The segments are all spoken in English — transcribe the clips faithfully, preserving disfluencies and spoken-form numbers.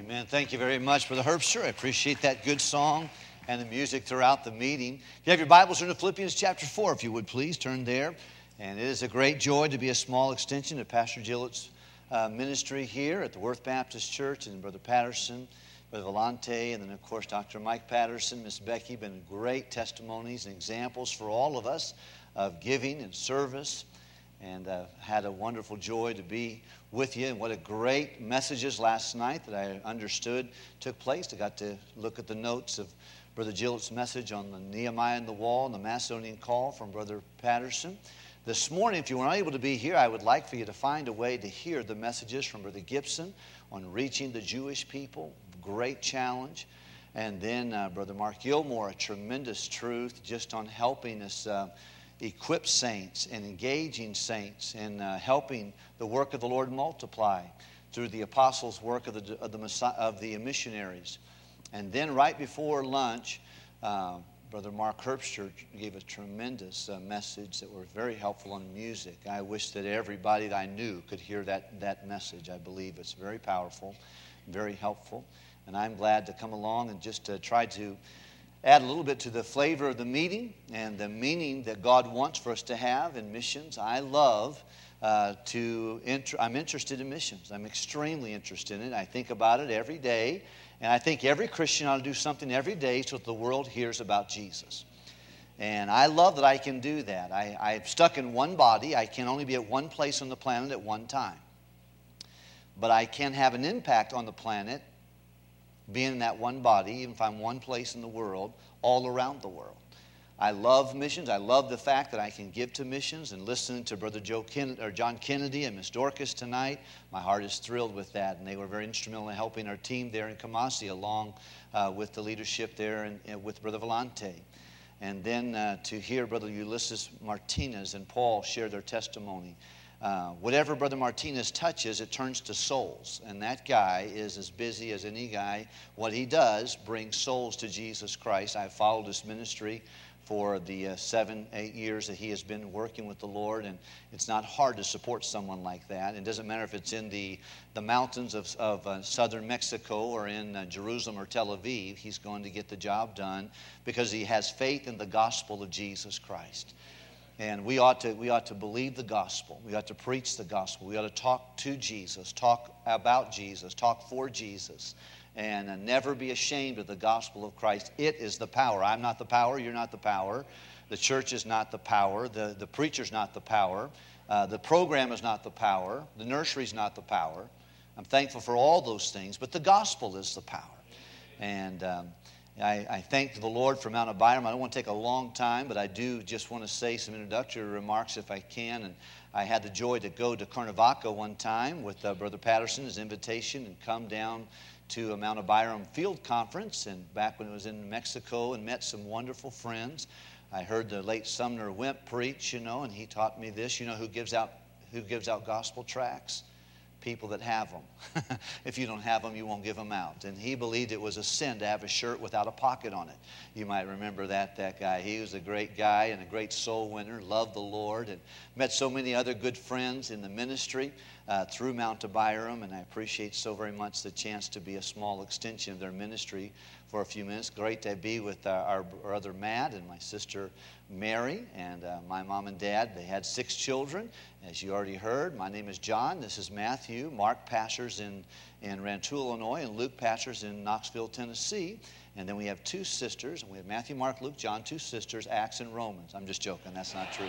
Amen. Thank you very much, Brother Herbster. I appreciate that good song and the music throughout the meeting. If you have your Bibles, turn to Philippians chapter four, if you would please. Turn there. And it is a great joy to be a small extension of Pastor Gillett's uh, ministry here at the Worth Baptist Church, and Brother Patterson, Brother Volante, and then, of course, Doctor Mike Patterson, Miss Becky. Been great testimonies and examples for all of us of giving and service. And uh, had a wonderful joy to be with you. And what a great messages last night that I understood took place. I got to look at the notes of Brother Gillett's message on the Nehemiah and the wall and the Macedonian call from Brother Patterson. This morning, if you were not able to be here, I would like for you to find a way to hear the messages from Brother Gibson on reaching the Jewish people. Great challenge. And then uh, Brother Mark Gilmore, a tremendous truth just on helping us uh, equip saints and engaging saints and uh, helping the work of the Lord multiply through the apostles' work of the, of the, Messiah, of the missionaries. And then right before lunch, uh, Brother Mark Herbster gave a tremendous uh, message that was very helpful on music. I wish that everybody that I knew could hear that, that message. I believe it's very powerful, very helpful. And I'm glad to come along and just uh, try to add a little bit to the flavor of the meeting and the meaning that God wants for us to have in missions. I love uh, to, inter- I'm interested in missions. I'm extremely interested in it. I think about it every day. And I think every Christian ought to do something every day so that the world hears about Jesus. And I love that I can do that. I, I'm stuck in one body. I can only be at one place on the planet at one time. But I can have an impact on the planet being in that one body, even if I'm one place in the world, all around the world. I love missions. I love the fact that I can give to missions, and listening to Brother Joe Ken- or John Kennedy and Miss Dorcas tonight, my heart is thrilled with that, and they were very instrumental in helping our team there in Kumasi, along uh, with the leadership there and, and with Brother Volante. And then uh, to hear Brother Ulysses Martinez and Paul share their testimony. Uh, whatever Brother Martinez touches, it turns to souls. And that guy is as busy as any guy. What he does brings souls to Jesus Christ. I've followed his ministry for the uh, seven, eight years that he has been working with the Lord. And it's not hard to support someone like that. It doesn't matter if it's in the, the mountains of, of uh, southern Mexico or in uh, Jerusalem or Tel Aviv. He's going to get the job done because he has faith in the gospel of Jesus Christ. And we ought to we ought to believe the gospel. We ought to preach the gospel. We ought to talk to Jesus, talk about Jesus, talk for Jesus, and uh, never be ashamed of the gospel of Christ. It is the power. I'm not the power. You're not the power. The church is not the power. The, the preacher's not the power. Uh, the program is not the power. The nursery's not the power. I'm thankful for all those things, but the gospel is the power. And um, I, I thank the Lord for Mount Abiram. I don't want to take a long time, but I do just want to say some introductory remarks if I can. And I had the joy to go to Cuernavaca one time with uh, Brother Patterson, his invitation, and come down to a Mount Abiram field conference. And back when it was in Mexico, and met some wonderful friends. I heard the late Sumner Wimp preach, you know, and he taught me this. You know who gives out who gives out gospel tracts? People that have them. If you don't have them, you won't give them out. And he believed it was a sin to have a shirt without a pocket on it. You might remember that, that guy. He was a great guy and a great soul winner, loved the Lord, and met so many other good friends in the ministry uh, through Mount Abiram, and I appreciate so very much the chance to be a small extension of their ministry for a few minutes. Great to be with uh, our brother Matt and my sister Mary, and uh, my mom and dad. They had six children, as you already heard. My name is John. This is Matthew. Mark pastors in, in Rantoul, Illinois, and Luke pastors in Knoxville, Tennessee. And then we have two sisters. And we have Matthew, Mark, Luke, John, two sisters, Acts and Romans. I'm just joking. That's not true.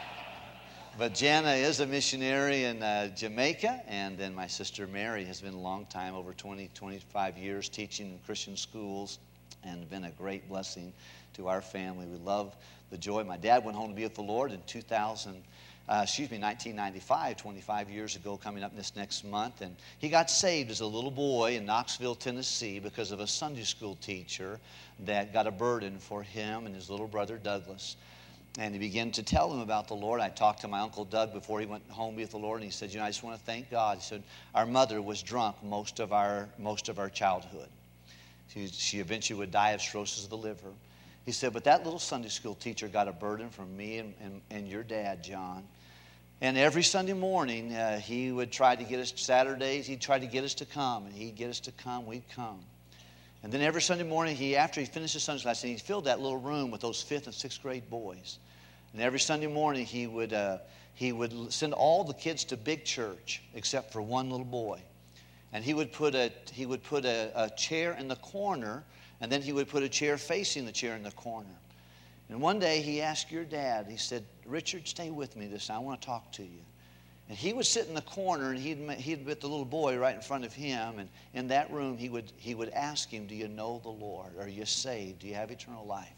But Jana is a missionary in uh, Jamaica, and then my sister Mary has been a long time, over twenty, twenty-five years, teaching in Christian schools, and been a great blessing to our family. We love the joy. My dad went home to be with the Lord in two thousand, uh, excuse me, nineteen ninety-five, twenty-five years ago, coming up this next month. And he got saved as a little boy in Knoxville, Tennessee, because of a Sunday school teacher that got a burden for him and his little brother Douglas. And he began to tell him about the Lord. I talked to my Uncle Doug before he went home with the Lord, and he said, you know, I just want to thank God. He said, our mother was drunk most of our most of our childhood. She, she eventually would die of cirrhosis of the liver. He said, but that little Sunday school teacher got a burden from me and, and, and your dad, John. And every Sunday morning, uh, he would try to get us, Saturdays, he'd try to get us to come. And he'd get us to come, we'd come. And then every Sunday morning, he after he finished his Sunday class, he filled that little room with those fifth and sixth grade boys. And every Sunday morning, he would, uh, he would send all the kids to big church except for one little boy. And he would put a, he would put a, a chair in the corner, and then he would put a chair facing the chair in the corner. And one day he asked your dad, he said, Richard, stay with me this time. I want to talk to you. And he would sit in the corner, and he'd, he'd put the little boy right in front of him. And in that room, he would, he would ask him, do you know the Lord? Are you saved? Do you have eternal life?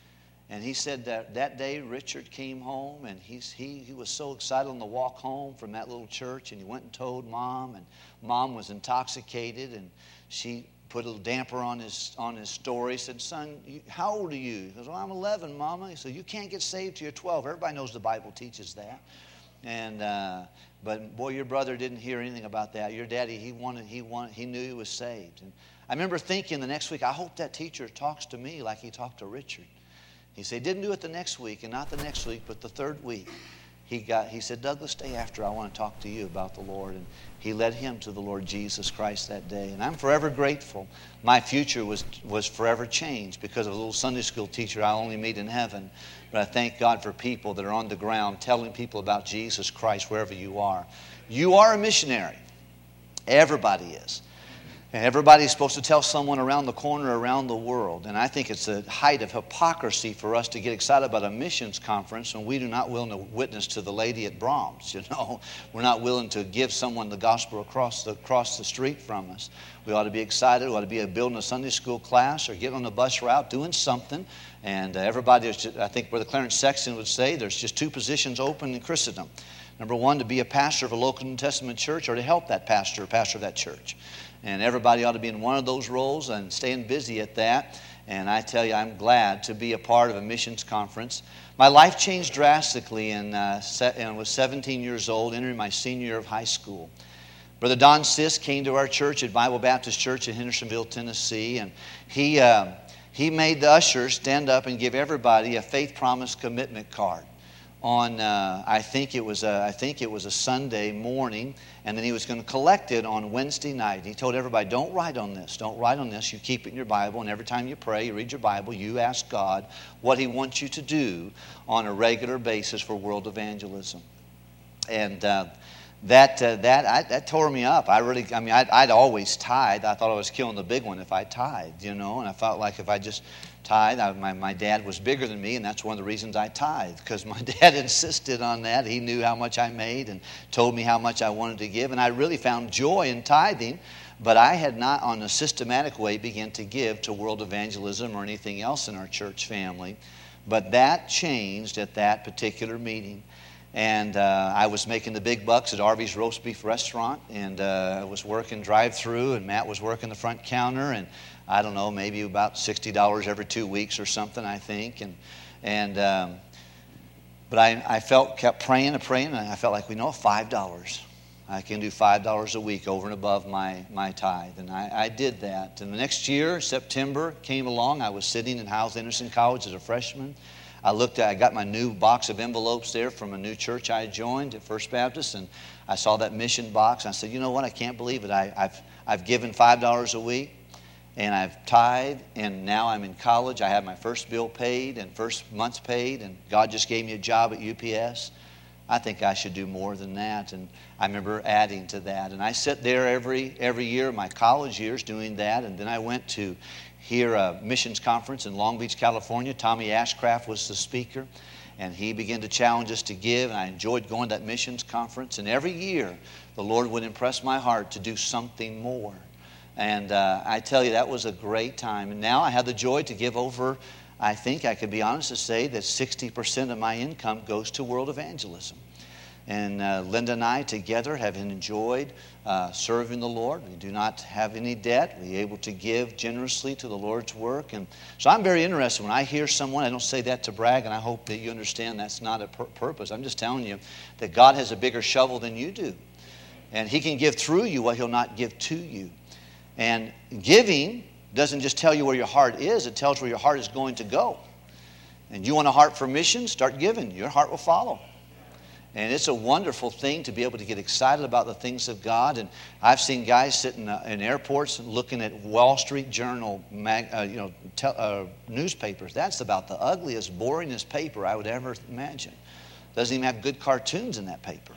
And he said that that day Richard came home, and he's, he, he was so excited on the walk home from that little church. And he went and told Mom, and Mom was intoxicated, and she put a little damper on his on his story. He said, son, you, how old are you? He goes, well, I'm eleven, Mama. He said, you can't get saved till you're twelve. Everybody knows the Bible teaches that. And uh, but boy, your brother didn't hear anything about that. Your daddy, he wanted, he wanted, he knew he was saved. And I remember thinking the next week, I hope that teacher talks to me like he talked to Richard. He said, he didn't do it the next week, and not the next week, but the third week. He got. He said, Douglas, stay after. I want to talk to you about the Lord. And he led him to the Lord Jesus Christ that day. And I'm forever grateful. My future was, was forever changed because of a little Sunday school teacher I only meet in heaven. But I thank God for people that are on the ground telling people about Jesus Christ wherever you are. You are a missionary. Everybody is. And everybody's supposed to tell someone around the corner, around the world. And I think it's a height of hypocrisy for us to get excited about a missions conference when we do not willing to witness to the lady at Brahms. You know, we're not willing to give someone the gospel across the across the street from us. We ought to be excited. We ought to be building a Sunday school class or getting on a bus route, doing something. And uh, everybody, is just, I think, where the Clarence Sexton would say, there's just two positions open in Christendom. Number one, to be a pastor of a local New Testament church, or to help that pastor, pastor of that church. And everybody ought to be in one of those roles and staying busy at that. And I tell you, I'm glad to be a part of a missions conference. My life changed drastically in, uh, and I was seventeen years old, entering my senior year of high school. Brother Don Sisk came to our church at Bible Baptist Church in Hendersonville, Tennessee, and he uh, he made the ushers stand up and give everybody a faith promise commitment card. On uh, I think it was a, I think it was a Sunday morning, and then he was going to collect it on Wednesday night. He told everybody, "Don't write on this. Don't write on this. You keep it in your Bible, and every time you pray, you read your Bible, you ask God what He wants you to do on a regular basis for world evangelism." And uh, that uh, that I, that tore me up. I really, I mean, I'd, I'd always tithe. I thought I was killing the big one if I tithed, you know, and I felt like if I just tithe. I, my, my dad was bigger than me, and that's one of the reasons I tithe, because my dad insisted on that. He knew how much I made and told me how much I wanted to give, and I really found joy in tithing, but I had not, on a systematic way, begun to give to world evangelism or anything else in our church family. But that changed at that particular meeting. And uh, I was making the big bucks at Arby's Roast Beef Restaurant, and uh, I was working drive-through, and Matt was working the front counter, and I don't know, maybe about sixty dollars every two weeks or something, I think. And and um, but I, I felt, kept praying and praying, and I felt like, we know, five dollars. I can do five dollars a week over and above my, my tithe. And I, I did that. And the next year, September came along. I was sitting in Hyles-Anderson College as a freshman. I looked at, I got my new box of envelopes there from a new church I joined at First Baptist, and I saw that mission box. And I said, you know what, I can't believe it. I, I've, I've given five dollars a week, and I've tithed, and now I'm in college. I have my first bill paid and first month's paid, and God just gave me a job at U P S. I think I should do more than that. And I remember adding to that. And I sat there every every year, my college years, doing that. And then I went to hear a missions conference in Long Beach, California. Tommy Ashcraft was the speaker, and he began to challenge us to give. And I enjoyed going to that missions conference. And every year, the Lord would impress my heart to do something more. And uh, I tell you, that was a great time. And now I have the joy to give over, I think I could be honest to say that sixty percent of my income goes to world evangelism. And uh, Linda and I together have enjoyed uh, serving the Lord. We do not have any debt. We're able to give generously to the Lord's work. And so I'm very interested when I hear someone, I don't say that to brag, and I hope that you understand that's not a pur- purpose. I'm just telling you that God has a bigger shovel than you do. And He can give through you what He'll not give to you. And giving doesn't just tell you where your heart is, it tells where your heart is going to go. And you want a heart for mission, start giving. Your heart will follow. And it's a wonderful thing to be able to get excited about the things of God. And I've seen guys sitting uh, in airports and looking at Wall Street Journal mag, uh, you know, te- uh, newspapers. That's about the ugliest, boringest paper I would ever imagine. Doesn't even have good cartoons in that paper.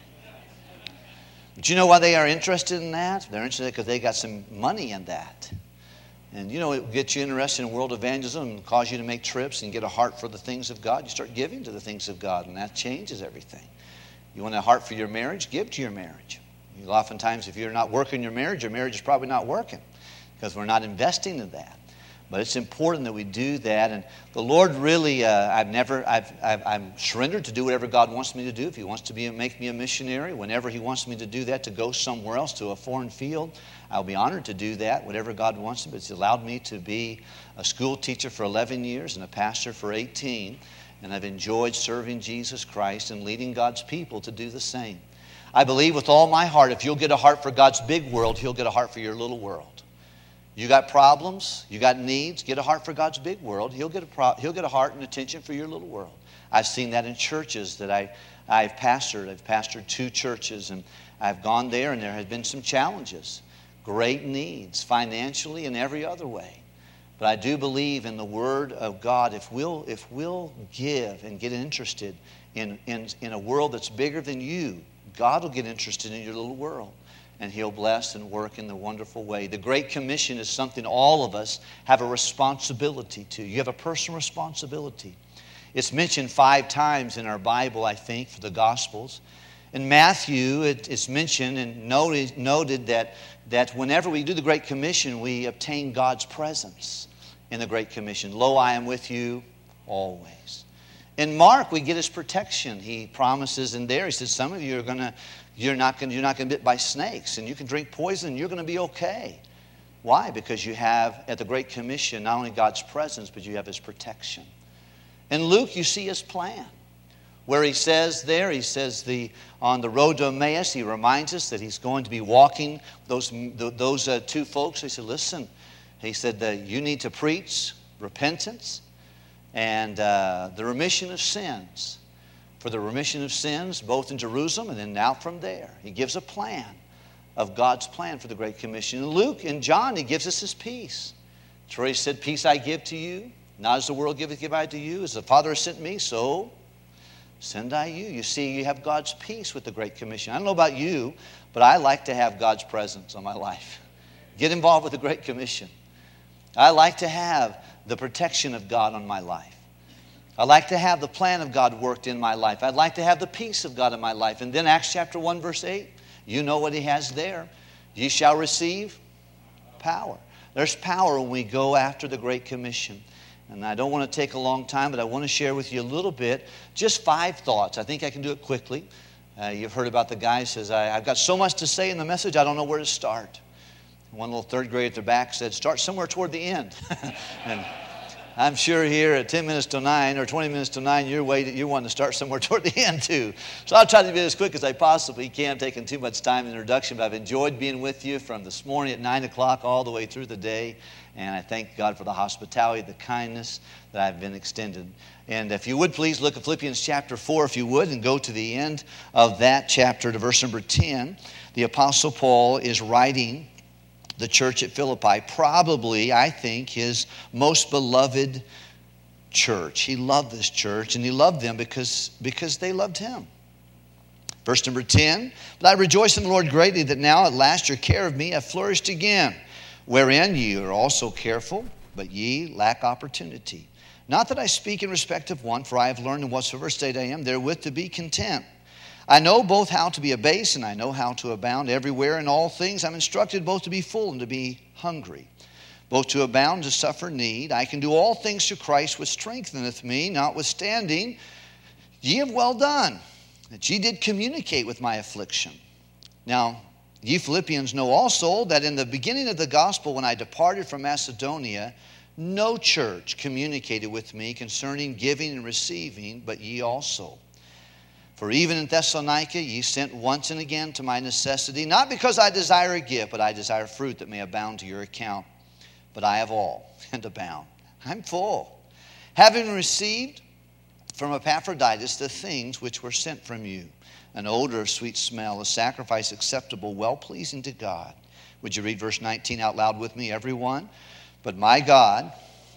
But you know why they are interested in that? They're interested because they got some money in that. And you know, it will get you interested in world evangelism and cause you to make trips and get a heart for the things of God. You start giving to the things of God, and that changes everything. You want a heart for your marriage? Give to your marriage. You, oftentimes, if you're not working your marriage, your marriage is probably not working because we're not investing in that. But it's important that we do that. And the Lord really, uh, I've never, I've, I've, I'm surrendered to do whatever God wants me to do. If He wants to be, make me a missionary, whenever He wants me to do that, to go somewhere else, to a foreign field, I'll be honored to do that, whatever God wants. But it's allowed me to be a school teacher for eleven years and a pastor for eighteen. And I've enjoyed serving Jesus Christ and leading God's people to do the same. I believe with all my heart, if you'll get a heart for God's big world, He'll get a heart for your little world. You got problems, you got needs, get a heart for God's big world. He'll get a, pro- he'll get a heart and attention for your little world. I've seen that in churches that I, I've pastored. I've pastored two churches, and I've gone there, and there have been some challenges, great needs, financially and every other way. But I do believe in the Word of God. If we'll, if we'll give and get interested in, in, in a world that's bigger than you, God will get interested in your little world. And He'll bless and work in the wonderful way. The Great Commission is something all of us have a responsibility to. You have a personal responsibility. It's mentioned five times in our Bible, I think, for the Gospels. In Matthew, it, it's mentioned and noted, noted that, that whenever we do the Great Commission, we obtain God's presence in the Great Commission. Lo, I am with you always. In Mark, we get His protection. He promises in there, He says, some of you are going to You're not going you're not going to be bit by snakes, and you can drink poison, and you're going to be okay. Why? Because you have, at the Great Commission, not only God's presence, but you have His protection. In Luke, you see His plan, where He says there, He says the on the road to Emmaus, He reminds us that He's going to be walking those, those uh, two folks. He said, listen, He said that you need to preach repentance and uh, the remission of sins. For the remission of sins, both in Jerusalem and then now from there. He gives a plan of God's plan for the Great Commission. In Luke and John, He gives us His peace. That's where He said, peace I give to you, not as the world giveth, give I to you. As the Father has sent me, so send I you. You see, you have God's peace with the Great Commission. I don't know about you, but I like to have God's presence on my life. Get involved with the Great Commission. I like to have the protection of God on my life. I like to have the plan of God worked in my life. I'd like to have the peace of God in my life. And then Acts chapter one, verse eight, you know what He has there. Ye shall receive power. There's power when we go after the Great Commission. And I don't want to take a long time, but I want to share with you a little bit, just five thoughts. I think I can do it quickly. Uh, you've heard about the guy who says, I, I've got so much to say in the message, I don't know where to start. One little third grade at the back said, start somewhere toward the end. and I'm sure here at ten minutes to nine or twenty minutes to nine, you're waiting, you want to start somewhere toward the end too. So I'll try to be as quick as I possibly can. I'm taking too much time in the introduction, but I've enjoyed being with you from this morning at nine o'clock all the way through the day. And I thank God for the hospitality, the kindness that I've been extended. And if you would please look at Philippians chapter four, if you would, and go to the end of that chapter to verse number ten. The Apostle Paul is writing the church at Philippi, probably, I think, his most beloved church. He loved this church, and he loved them because, because they loved him. Verse number ten, but I rejoice in the Lord greatly that now at last your care of me hath flourished again, wherein ye are also careful, but ye lack opportunity. Not that I speak in respect of one, for I have learned in whatsoever state I am therewith to be content. I know both how to be abased, and I know how to abound everywhere in all things. I'm instructed both to be full and to be hungry, both to abound and to suffer need. I can do all things through Christ which strengtheneth me. Notwithstanding, ye have well done, that ye did communicate with my affliction. Now, ye Philippians know also that in the beginning of the gospel, when I departed from Macedonia, no church communicated with me concerning giving and receiving, but ye also. For even in Thessalonica ye sent once and again to my necessity, not because I desire a gift, but I desire fruit that may abound to your account. But I have all, and abound. I'm full. Having received from Epaphroditus the things which were sent from you, an odor of sweet smell, a sacrifice acceptable, well-pleasing to God. Would you read verse nineteen out loud with me, everyone? But my God,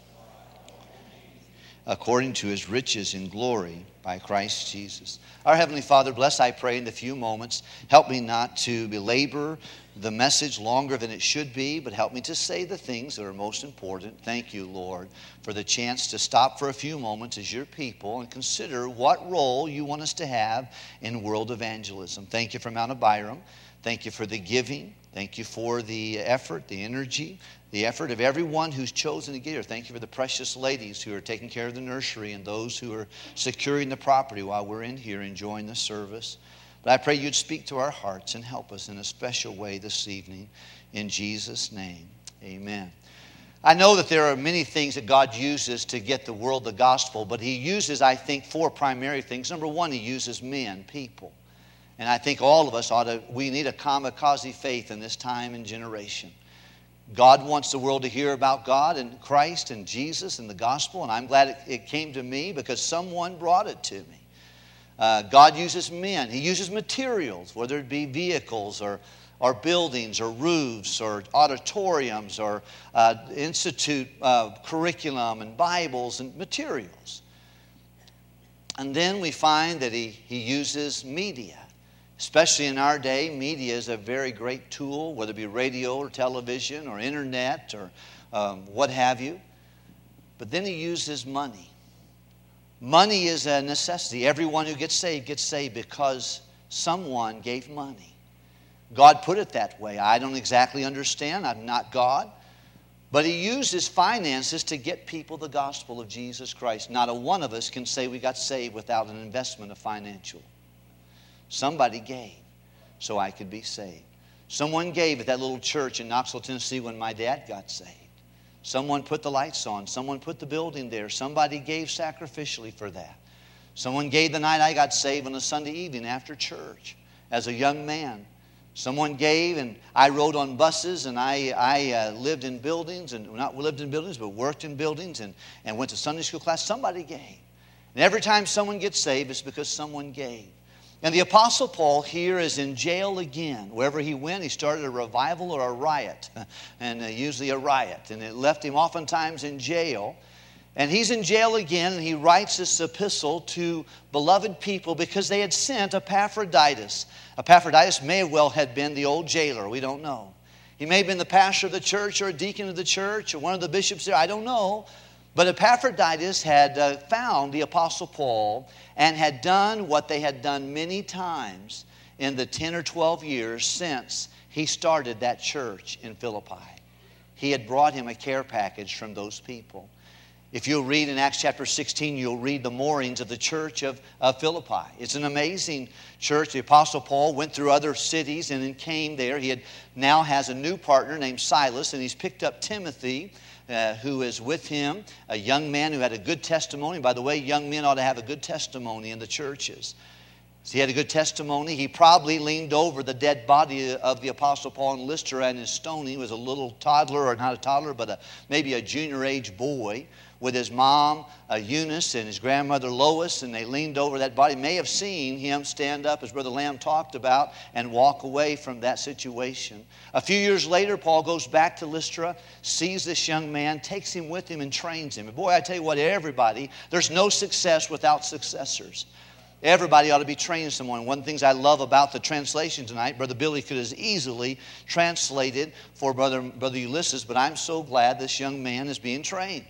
according to his riches in glory by Christ Jesus. Our Heavenly Father, bless, I pray, in the few moments. Help me not to belabor the message longer than it should be, but help me to say the things that are most important. Thank you, Lord, for the chance to stop for a few moments as your people and consider what role you want us to have in world evangelism. Thank you for Mount Abiram. Thank you for the giving. Thank you for the effort, the energy, the effort of everyone who's chosen to get here. Thank you for the precious ladies who are taking care of the nursery and those who are securing the property while we're in here enjoying the service. But I pray you'd speak to our hearts and help us in a special way this evening. In Jesus' name, amen. I know that there are many things that God uses to get the world the gospel, but he uses, I think, four primary things. Number one, he uses men, people. And I think all of us ought to, we need a kamikaze faith in this time and generation. God wants the world to hear about God and Christ and Jesus and the gospel, and I'm glad it, it came to me because someone brought it to me. Uh, God uses men. He uses materials, whether it be vehicles or, or buildings or roofs or auditoriums or uh, institute uh, curriculum and Bibles and materials. And then we find that he, he uses media. Especially in our day, media is a very great tool, whether it be radio or television or internet or um, what have you. But then he uses money. Money is a necessity. Everyone who gets saved gets saved because someone gave money. God put it that way. I don't exactly understand. I'm not God. But he uses finances to get people the gospel of Jesus Christ. Not a one of us can say we got saved without an investment of financial. Somebody gave so I could be saved. Someone gave at that little church in Knoxville, Tennessee when my dad got saved. Someone put the lights on. Someone put the building there. Somebody gave sacrificially for that. Someone gave the night I got saved on a Sunday evening after church as a young man. Someone gave, and I rode on buses, and I, I uh, lived in buildings, and not lived in buildings, but worked in buildings and, and went to Sunday school class. Somebody gave. And every time someone gets saved, it's because someone gave. And the Apostle Paul here is in jail again. Wherever he went, he started a revival or a riot, and uh, usually a riot. And it left him oftentimes in jail. And he's in jail again, and he writes this epistle to beloved people because they had sent Epaphroditus. Epaphroditus may well have been the old jailer. We don't know. He may have been the pastor of the church or a deacon of the church or one of the bishops there. I don't know. But Epaphroditus had uh, found the Apostle Paul and had done what they had done many times in the ten or twelve years since he started that church in Philippi. He had brought him a care package from those people. If you'll read in Acts chapter sixteen, you'll read the moorings of the church of, of Philippi. It's an amazing church. The Apostle Paul went through other cities and then came there. He had, now has a new partner named Silas, and he's picked up Timothy, Uh, who is with him, a young man who had a good testimony. By the way, young men ought to have a good testimony in the churches. So he had a good testimony. He probably leaned over the dead body of the Apostle Paul in Lystra and his stoning. He was a little toddler, or not a toddler, but a, maybe a junior age boy with his mom, uh, Eunice, and his grandmother, Lois, and they leaned over that body. May have seen him stand up, as Brother Lamb talked about, and walk away from that situation. A few years later, Paul goes back to Lystra, sees this young man, takes him with him, and trains him. And boy, I tell you what, everybody, there's no success without successors. Everybody ought to be training someone. One of the things I love about the translation tonight, Brother Billy could have easily translated for Brother, Brother Ulysses, but I'm so glad this young man is being trained.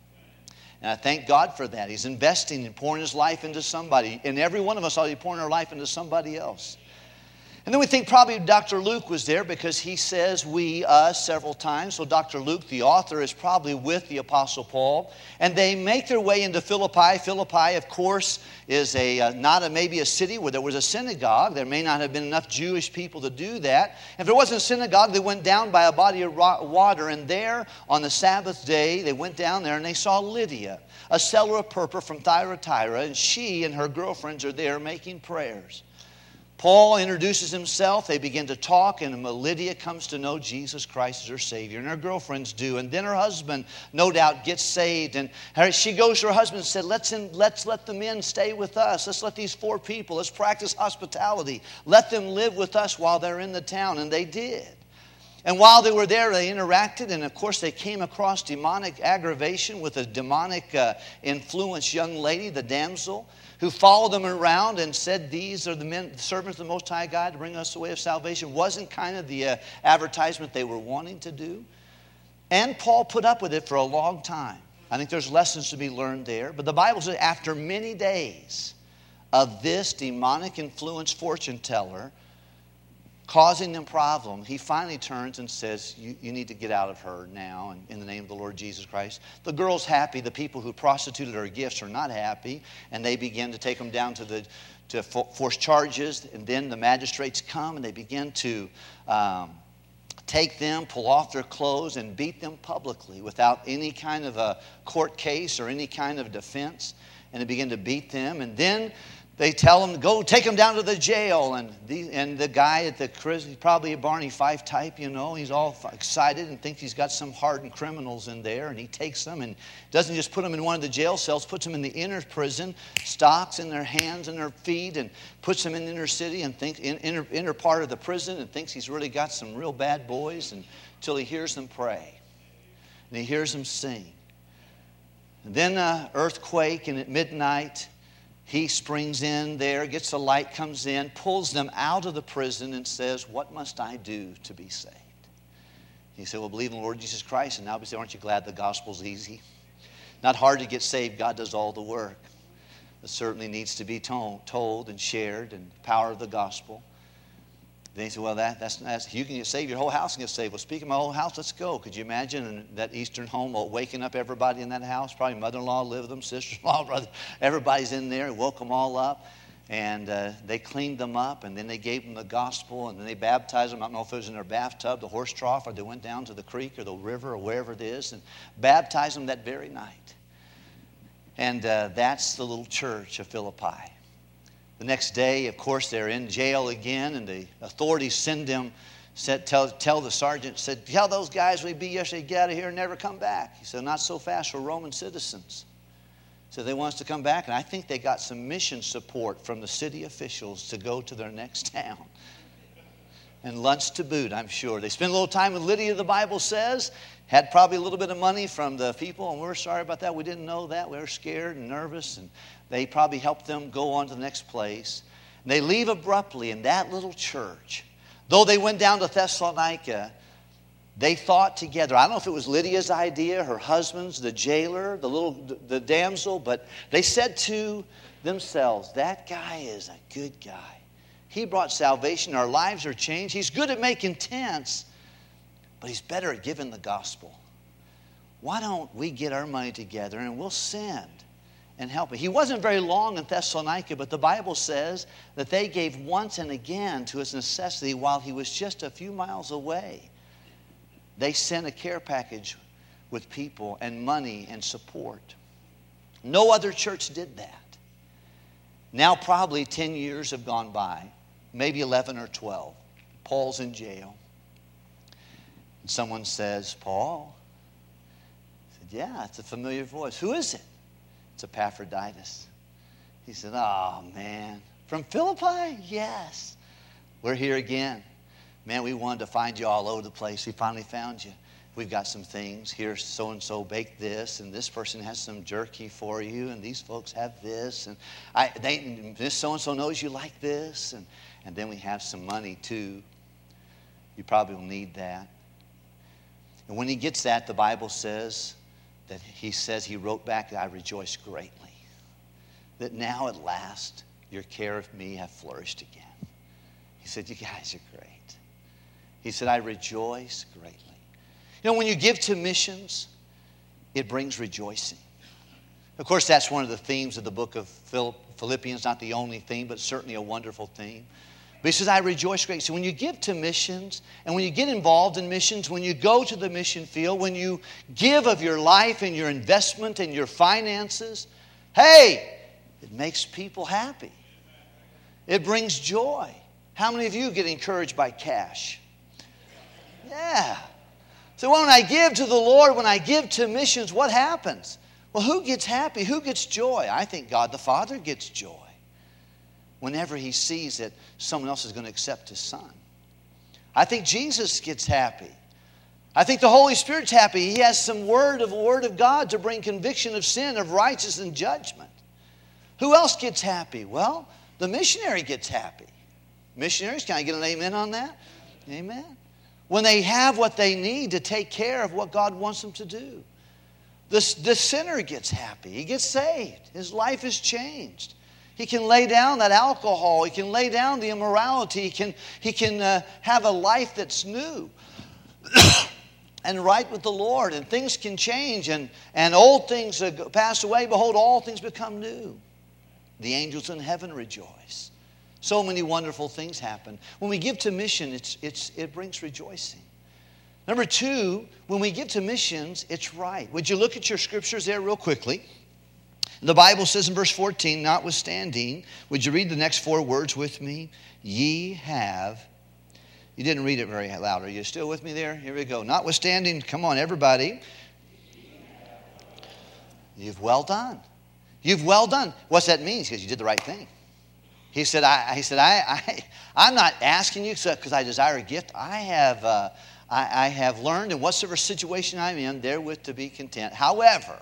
And I thank God for that. He's investing and pouring his life into somebody. And every one of us ought to be pouring our life into somebody else. And then we think probably Doctor Luke was there because he says we, us, several times. So Doctor Luke, the author, is probably with the Apostle Paul. And they make their way into Philippi. Philippi, of course, is a uh, not a, maybe a city where there was a synagogue. There may not have been enough Jewish people to do that. If there wasn't a synagogue, they went down by a body of water. And there, on the Sabbath day, they went down there and they saw Lydia, a seller of purple from Thyatira. And she and her girlfriends are there making prayers. Paul introduces himself. They begin to talk, and Lydia comes to know Jesus Christ as her Savior, and her girlfriends do. And then her husband, no doubt, gets saved. And her, she goes to her husband and said, let's, in, let's let the men stay with us. Let's let these four people, let's practice hospitality. Let them live with us while they're in the town. And they did. And while they were there, they interacted, and of course they came across demonic aggravation with a demonic uh, influenced young lady, the damsel, who followed them around and said, these are the men, the servants of the Most High God to bring us the way of salvation. Wasn't kind of the uh, advertisement they were wanting to do. And Paul put up with it for a long time. I think there's lessons to be learned there. But the Bible says after many days of this demonic influenced fortune teller causing them problem, he finally turns and says, you, you need to get out of her now in, in the name of the Lord Jesus Christ. The girl's happy. The people who prostituted her gifts are not happy, and they begin to take them down to the to force charges. And then the magistrates come, and they begin to um, take them, pull off their clothes, and beat them publicly without any kind of a court case or any kind of defense. And they begin to beat them, and then they tell him, go take him down to the jail. And the, and the guy at the prison, he's probably a Barney Fife type, you know. He's all excited and thinks he's got some hardened criminals in there. And he takes them and doesn't just put them in one of the jail cells, puts them in the inner prison, stocks in their hands and their feet, and puts them in the inner city and thinks, in inner, inner part of the prison, and thinks he's really got some real bad boys, and, until he hears them pray. And he hears them sing. And then an earthquake, and at midnight, he springs in there, gets the light, comes in, pulls them out of the prison and says, what must I do to be saved? He said, well, believe in the Lord Jesus Christ. And now we say, aren't you glad the gospel's easy? Not hard to get saved. God does all the work. It certainly needs to be told, told and shared, and the power of the gospel. Then he said, well, that, that's, that's you can get saved. Your whole house can get saved. Well, speaking of my whole house, let's go. Could you imagine that Eastern home waking up everybody in that house? Probably mother-in-law lived with them, sister-in-law, brother. Everybody's in there. He woke them all up. And uh, they cleaned them up, and then they gave them the gospel, and then they baptized them. I don't know if it was in their bathtub, the horse trough, or they went down to the creek or the river or wherever it is, and baptized them that very night. And uh, that's the little church of Philippi. The next day, of course, they're in jail again, and the authorities send them, said, tell, tell the sergeant, said, tell those guys we beat yesterday, get out of here and never come back. He said, not so fast for Roman citizens. So they want us to come back, and I think they got some mission support from the city officials to go to their next town. And lunch to boot, I'm sure. They spent a little time with Lydia, the Bible says, had probably a little bit of money from the people, and we're sorry about that. We didn't know that. We were scared and nervous, and they probably helped them go on to the next place. And they leave abruptly in that little church. Though they went down to Thessalonica, they thought together. I don't know if it was Lydia's idea, her husband's, the jailer, the little the damsel, but they said to themselves, that guy is a good guy. He brought salvation. Our lives are changed. He's good at making tents, but he's better at giving the gospel. Why don't we get our money together and we'll send and help him? He wasn't very long in Thessalonica, but the Bible says that they gave once and again to his necessity while he was just a few miles away. They sent a care package with people and money and support. No other church did that. Now probably ten years have gone by, maybe eleven or twelve. Paul's in jail. And someone says, Paul? I said, yeah, it's a familiar voice. Who is it? It's Epaphroditus. He said, oh, man. From Philippi? Yes. We're here again. Man, we wanted to find you all over the place. We finally found you. We've got some things. Here, so-and-so baked this, and this person has some jerky for you, and these folks have this, and I, they, this so-and-so knows you like this, and, and then we have some money, too. You probably will need that. And when he gets that, the Bible says that he says he wrote back, I rejoice greatly, that now at last your care of me have flourished again. He said, you guys are great. He said, I rejoice greatly. You know, when you give to missions, it brings rejoicing. Of course, that's one of the themes of the book of Philippians, not the only theme, but certainly a wonderful theme. But he says, I rejoice greatly. So when you give to missions, and when you get involved in missions, when you go to the mission field, when you give of your life and your investment and your finances, hey, it makes people happy. It brings joy. How many of you get encouraged by cash? Yeah. So when I give to the Lord, when I give to missions, what happens? Well, who gets happy? Who gets joy? I think God the Father gets joy whenever He sees that someone else is going to accept His Son. I think Jesus gets happy. I think the Holy Spirit's happy. He has some word of word of God to bring conviction of sin, of righteousness and judgment. Who else gets happy? Well, the missionary gets happy. Missionaries, can I get an amen on that? Amen. When they have what they need to take care of what God wants them to do. The, the sinner gets happy. He gets saved. His life is changed. He can lay down that alcohol. He can lay down the immorality. He can, he can uh, have a life that's new and right with the Lord. And things can change. And, and old things uh, pass away. Behold, all things become new. The angels in heaven rejoice. So many wonderful things happen. When we give to mission, it's, it's, it brings rejoicing. Number two, when we give to missions, it's right. Would you look at your scriptures there real quickly? The Bible says in verse fourteen, notwithstanding, would you read the next four words with me? Ye have. You didn't read it very loud. Are you still with me there? Here we go. Notwithstanding, come on, everybody. You've well done. You've well done. What's that mean? Because you did the right thing. He said, I, he said, I, I, I'm not asking you because I desire a gift. I have, uh, I, I have learned in whatsoever situation I'm in, therewith to be content. However,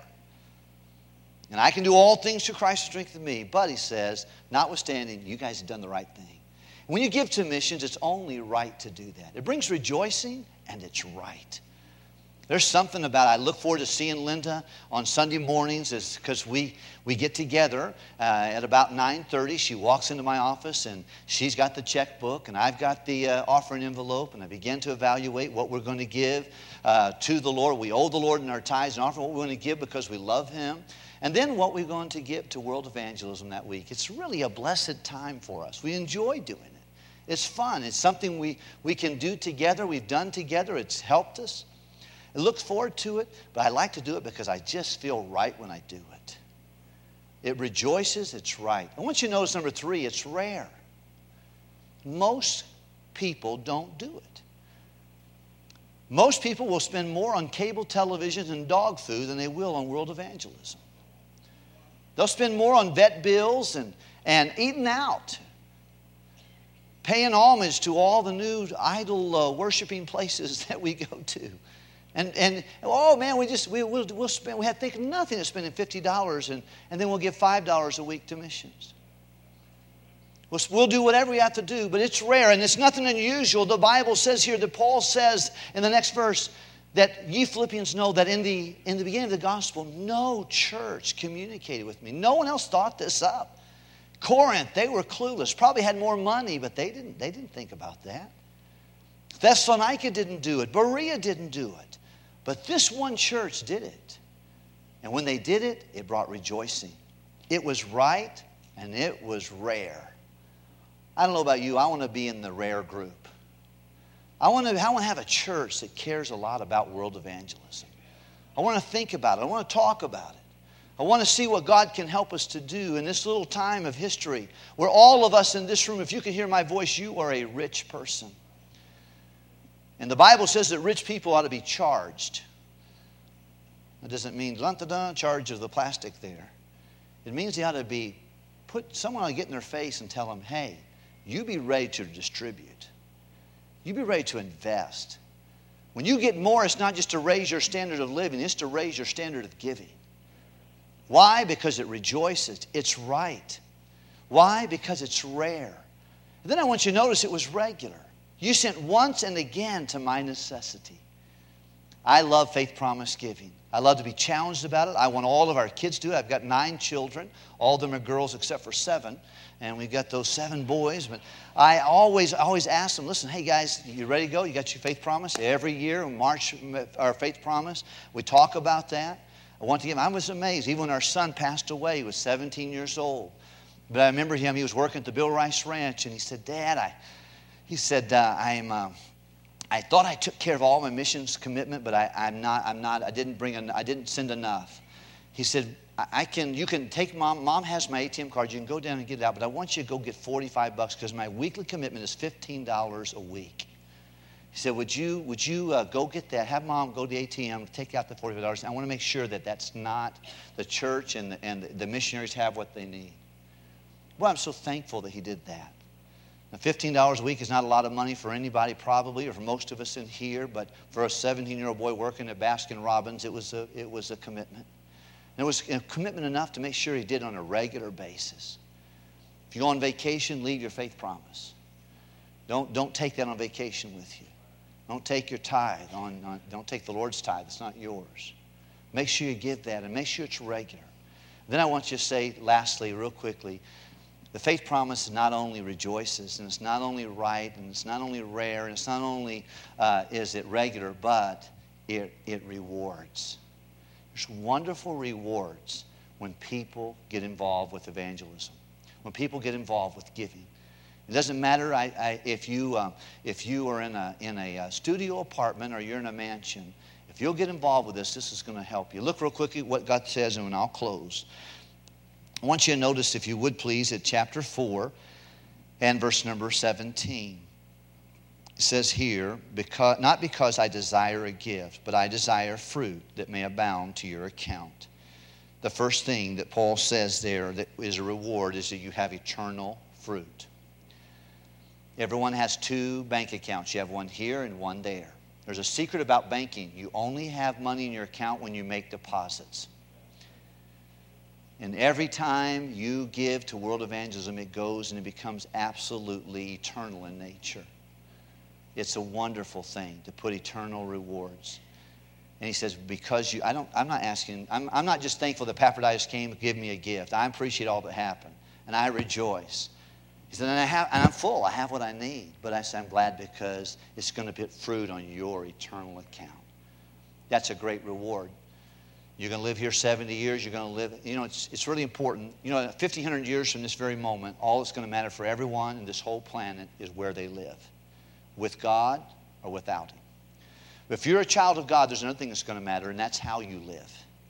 and I can do all things through Christ who strengthens me. But he says, notwithstanding, you guys have done the right thing. When you give to missions, it's only right to do that. It brings rejoicing, and it's right. There's something about, I look forward to seeing Linda on Sunday mornings because we, we get together uh, at about nine thirty. She walks into my office and she's got the checkbook and I've got the uh, offering envelope, and I begin to evaluate what we're going to give uh, to the Lord. We owe the Lord in our tithes and offering, what we're going to give because we love Him. And then what we're going to give to world evangelism that week. It's really a blessed time for us. We enjoy doing it. It's fun. It's something we, we can do together. We've done together. It's helped us. I look forward to it, but I like to do it because I just feel right when I do it. It rejoices, it's right. I want you to notice number three, it's rare. Most people don't do it. Most people will spend more on cable television and dog food than they will on world evangelism. They'll spend more on vet bills and, and eating out, paying homage to all the new idol uh, worshiping places that we go to. And, and oh man, we just, we, we'll, we'll spend, we have to think of nothing of spending fifty dollars and, and then we'll give five dollars a week to missions. We'll, we'll do whatever we have to do, but it's rare and it's nothing unusual. The Bible says here that Paul says in the next verse that ye Philippians know that in the, in the beginning of the gospel, no church communicated with me. No one else thought this up. Corinth, they were clueless, probably had more money, but they didn't, they didn't think about that. Thessalonica didn't do it. Berea didn't do it. But this one church did it. And when they did it, it brought rejoicing. It was right and it was rare. I don't know about you, I want to be in the rare group. I want to, I want to have a church that cares a lot about world evangelism. I want to think about it. I want to talk about it. I want to see what God can help us to do in this little time of history where all of us in this room, if you can hear my voice, you are a rich person. And the Bible says that rich people ought to be charged. That doesn't mean dun-dun-dun, charge of the plastic there. It means they ought to be, put someone ought to get in their face and tell them, hey, you be ready to distribute. You be ready to invest. When you get more, it's not just to raise your standard of living, it's to raise your standard of giving. Why? Because it rejoices. It's right. Why? Because it's rare. And then I want you to notice it was regular. You sent once and again to my necessity. I love faith promise giving. I love to be challenged about it. I want all of our kids to do it. I've got nine children. All of them are girls except for seven. And we've got those seven boys. But I always, always ask them, listen, hey guys, you ready to go? You got your faith promise? Every year we march our faith promise. We talk about that. I want to give them. I was amazed. Even when our son passed away, he was seventeen years old. But I remember him, he was working at the Bill Rice Ranch. And he said, Dad, I... He said, uh, I'm, uh, I thought I took care of all my missions commitment, but I, I'm not, I'm not, I didn't bring, en- I didn't send enough. He said, I, I can, you can take mom, mom has my A T M card, you can go down and get it out, but I want you to go get forty-five bucks because my weekly commitment is fifteen dollars a week. He said, would you, would you uh, go get that? Have mom go to the A T M, take out the forty-five dollars. I want to make sure that that's not the church and the, and the missionaries have what they need. Well, I'm so thankful that he did that. Now, fifteen dollars a week is not a lot of money for anybody probably, or for most of us in here, but for a seventeen-year-old boy working at Baskin-Robbins, it was a, it was a commitment. And it was a commitment enough to make sure he did on a regular basis. If you go on vacation, leave your faith promise. Don't, don't take that on vacation with you. Don't take your tithe on, on, don't take the Lord's tithe. It's not yours. Make sure you give that and make sure it's regular. Then I want you to say, lastly, real quickly, the faith promise not only rejoices, and it's not only right, and it's not only rare, and it's not only uh, is it regular, but it, it rewards. There's wonderful rewards when people get involved with evangelism, when people get involved with giving. It doesn't matter I, I, if you uh, if you are in a in a uh, studio apartment or you're in a mansion. If you'll get involved with this, this is going to help you. Look real quickly what God says, and then I'll close. I want you to notice, if you would please, at chapter four and verse number seventeen. It says here, because, not because I desire a gift, but I desire fruit that may abound to your account. The first thing that Paul says there that is a reward is that you have eternal fruit. Everyone has two bank accounts. You have one here and one there. There's a secret about banking. You only have money in your account when you make deposits. And every time you give to World Evangelism, it goes and it becomes absolutely eternal in nature. It's a wonderful thing to put eternal rewards. And he says, because you, I don't, I'm not asking, I'm, I'm not just thankful that Epaphroditus came to give me a gift. I appreciate all that happened. And I rejoice. He said, and, I have, and I'm full. I have what I need. But I said, I'm glad because it's going to put fruit on your eternal account. That's a great reward. You're going to live here seventy years. You're going to live, you know, it's, it's really important. You know, fifteen hundred years from this very moment, all that's going to matter for everyone in this whole planet is where they live, with God or without Him. But if you're a child of God, there's another thing that's going to matter, and that's how you live.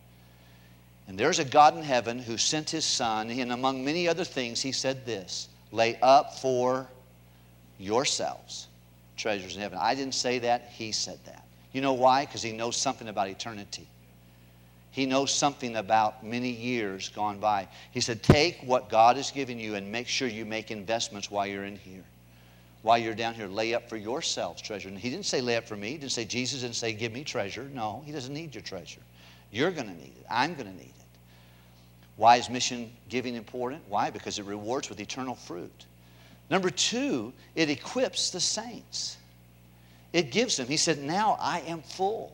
And there's a God in heaven who sent His Son, and among many other things, He said this, lay up for yourselves treasures in heaven. I didn't say that. He said that. You know why? Because He knows something about eternity. He knows something about many years gone by. He said, take what God has given you and make sure you make investments while you're in here. While you're down here, lay up for yourselves treasure. And He didn't say lay up for me. He didn't say Jesus didn't say give me treasure. No, He doesn't need your treasure. You're going to need it. I'm going to need it. Why is mission giving important? Why? Because it rewards with eternal fruit. Number two, it equips the saints. It gives them. He said, now I am full.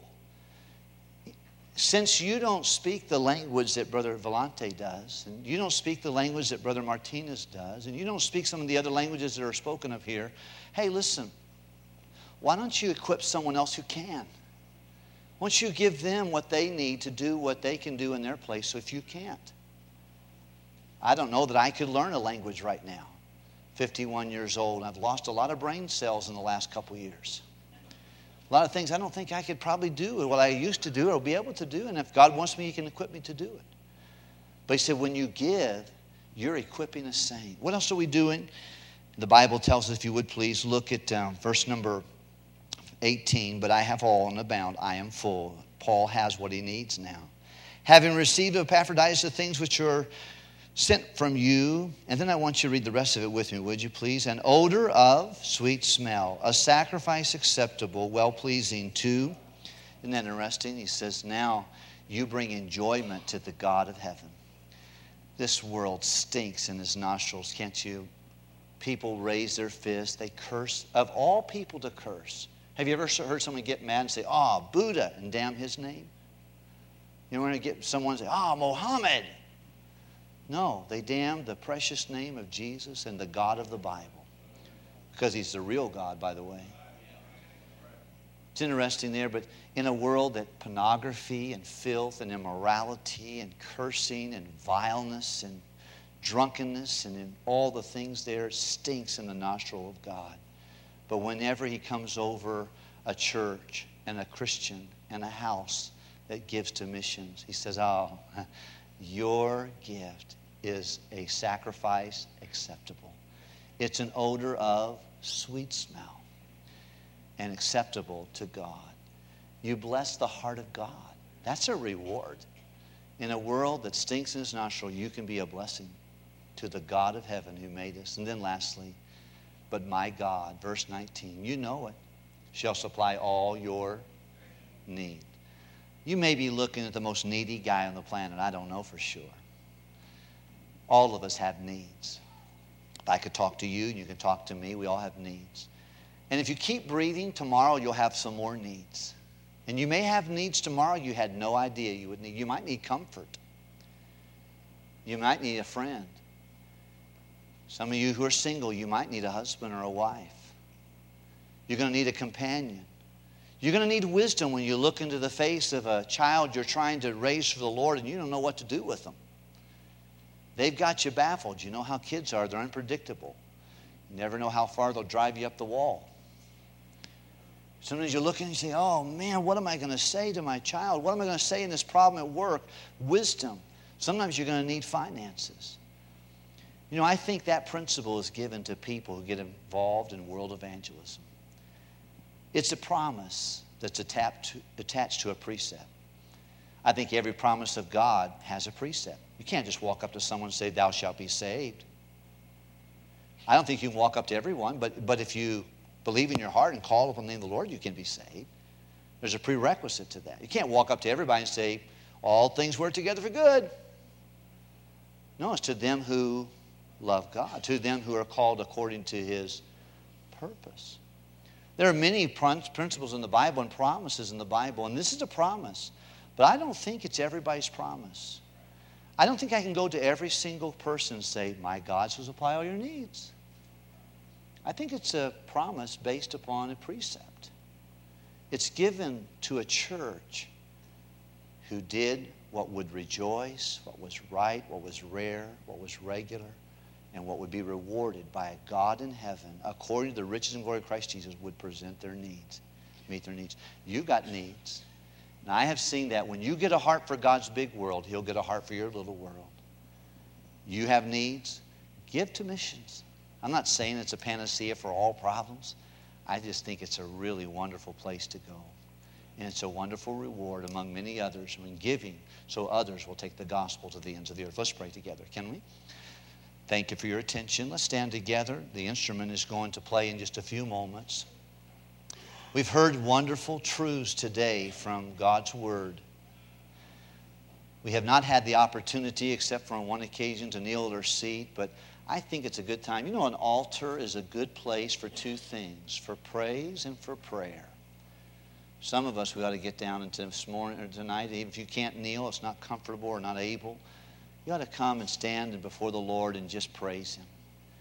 Since you don't speak the language that Brother Volante does, and you don't speak the language that Brother Martinez does, and you don't speak some of the other languages that are spoken of here, hey, listen, why don't you equip someone else who can? Why don't you give them what they need to do what they can do in their place so if you can't? I don't know that I could learn a language right now. fifty-one years old, and I've lost a lot of brain cells in the last couple years. A lot of things I don't think I could probably do what I used to do or be able to do. And if God wants me, He can equip me to do it. But He said, when you give, you're equipping a saint. What else are we doing? The Bible tells us, if you would please, look at um, verse number eighteen. But I have all and abound. I am full. Paul has what he needs now. Having received of Epaphroditus the things which are sent from you, and then I want you to read the rest of it with me, would you please? An odor of sweet smell, a sacrifice acceptable, well-pleasing to. Isn't that interesting? He says, now you bring enjoyment to the God of heaven. This world stinks in His nostrils, can't you? People raise their fists, they curse. Of all people to curse. Have you ever heard someone get mad and say, oh, Buddha, and damn his name? You know, when you get someone say, oh, Mohammed. No, they damn the precious name of Jesus and the God of the Bible. Because He's the real God, by the way. It's interesting there, but in a world that pornography and filth and immorality and cursing and vileness and drunkenness and in all the things there stinks in the nostril of God. But whenever He comes over a church and a Christian and a house that gives to missions. He says, oh, your gift is a sacrifice acceptable. It's an odor of sweet smell and acceptable to God. You bless the heart of God. That's a reward. In a world that stinks in its nostril, you can be a blessing to the God of heaven who made us. And then lastly, but my God, verse nineteen, you know it, shall supply all your need. You may be looking at the most needy guy on the planet. I don't know for sure. All of us have needs. If I could talk to you, and you can talk to me, we all have needs. And if you keep breathing, tomorrow you'll have some more needs. And you may have needs tomorrow you had no idea you would need. You might need comfort. You might need a friend. Some of you who are single, you might need a husband or a wife. You're going to need a companion. You're going to need wisdom when you look into the face of a child you're trying to raise for the Lord and you don't know what to do with them. They've got you baffled. You know how kids are. They're unpredictable. You never know how far they'll drive you up the wall. Sometimes you look and you say, oh man, what am I going to say to my child? What am I going to say in this problem at work? Wisdom. Sometimes you're going to need finances. You know, I think that principle is given to people who get involved in world evangelism. It's a promise that's attached to, attached to a precept. I think every promise of God has a precept. You can't just walk up to someone and say, thou shalt be saved. I don't think you can walk up to everyone, but, but if you believe in your heart and call upon the name of the Lord, you can be saved. There's a prerequisite to that. You can't walk up to everybody and say, all things work together for good. No, it's to them who love God, to them who are called according to His purpose. There are many principles in the Bible and promises in the Bible, and this is a promise. But I don't think it's everybody's promise. I don't think I can go to every single person and say, my God shall supply all your needs. I think it's a promise based upon a precept. It's given to a church who did what would rejoice, what was right, what was rare, what was regular, and what would be rewarded by a God in heaven, according to the riches and glory of Christ Jesus, would present their needs, meet their needs. You've got needs. And I have seen that when you get a heart for God's big world, He'll get a heart for your little world. You have needs, give to missions. I'm not saying it's a panacea for all problems. I just think it's a really wonderful place to go. And it's a wonderful reward among many others when giving, so others will take the gospel to the ends of the earth. Let's pray together, can we? Thank you for your attention. Let's stand together. The instrument is going to play in just a few moments. We've heard wonderful truths today from God's Word. We have not had the opportunity, except for on one occasion, to kneel at our seat, but I think it's a good time. You know, an altar is a good place for two things, for praise and for prayer. Some of us, we ought to get down into this morning or tonight, even if you can't kneel, it's not comfortable or not able, you ought to come and stand before the Lord and just praise Him.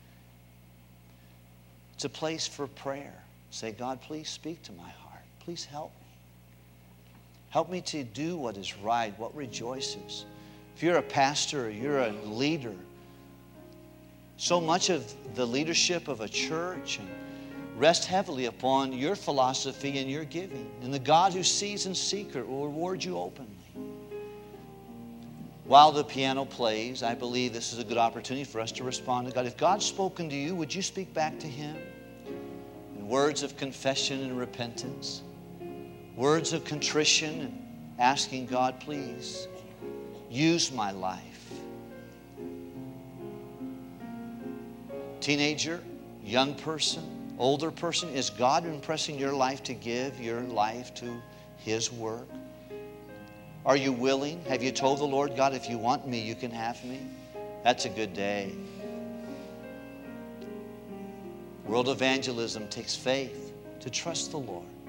It's a place for prayer. Say, God, please speak to my heart. Please help me. Help me to do what is right, what rejoices. If you're a pastor or you're a leader, so much of the leadership of a church rests heavily upon your philosophy and your giving. And the God who sees in secret will reward you openly. While the piano plays, I believe this is a good opportunity for us to respond to God. If God's spoken to you, would you speak back to Him in words of confession and repentance, words of contrition, and asking God, please, use my life. Teenager, young person, older person, is God impressing your life to give your life to His work? Are you willing? Have you told the Lord, God, if you want me, you can have me? That's a good day. World evangelism takes faith to trust the Lord.